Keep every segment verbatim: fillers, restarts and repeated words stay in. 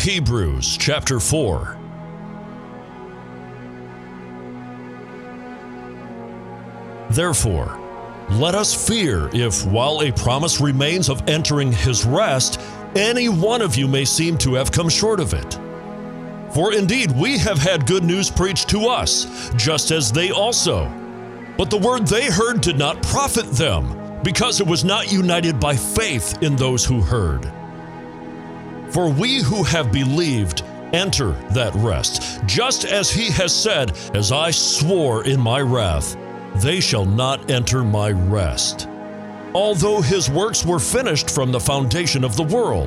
Hebrews chapter four. Therefore, let us fear if, while a promise remains of entering his rest, any one of you may seem to have come short of it. For indeed we have had good news preached to us, just as they also. But the word they heard did not profit them, because it was not united by faith in those who heard. For we who have believed enter that rest, just as he has said, as I swore in my wrath, they shall not enter my rest, although his works were finished from the foundation of the world.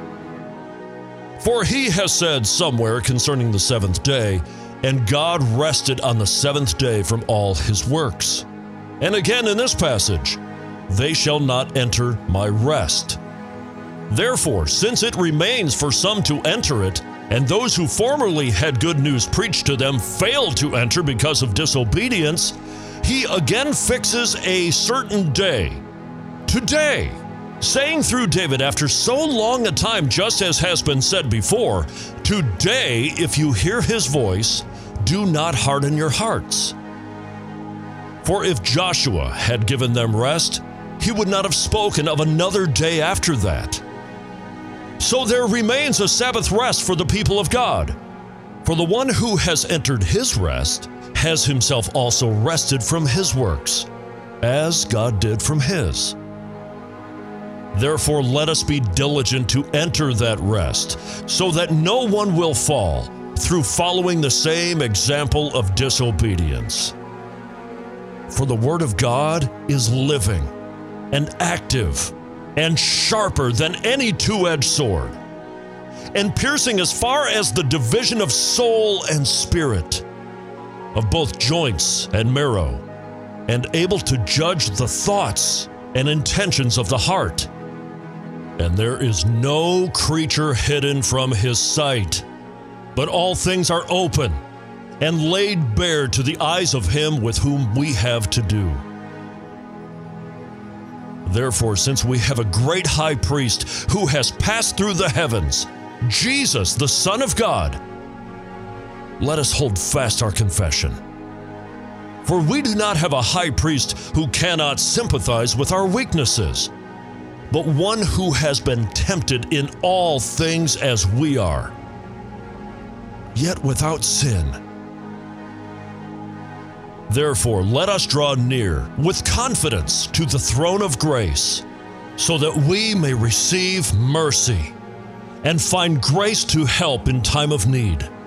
For he has said somewhere concerning the seventh day, and God rested on the seventh day from all his works. And again in this passage, they shall not enter my rest. Therefore, since it remains for some to enter it, and those who formerly had good news preached to them failed to enter because of disobedience, he again fixes a certain day, today, saying through David after so long a time, just as has been said before, today, if you hear his voice, do not harden your hearts. For if Joshua had given them rest, he would not have spoken of another day after that. So there remains a Sabbath rest for the people of God. For the one who has entered his rest has himself also rested from his works, as God did from his. Therefore let us be diligent to enter that rest, so that no one will fall through following the same example of disobedience. For the word of God is living and active and sharper than any two-edged sword, and piercing as far as the division of soul and spirit, of both joints and marrow, and able to judge the thoughts and intentions of the heart. And there is no creature hidden from his sight, but all things are open and laid bare to the eyes of him with whom we have to do. Therefore, since we have a great high priest who has passed through the heavens, Jesus, the Son of God, let us hold fast our confession. For we do not have a high priest who cannot sympathize with our weaknesses, but one who has been tempted in all things as we are, yet without sin. Therefore, let us draw near with confidence to the throne of grace, so that we may receive mercy and find grace to help in time of need.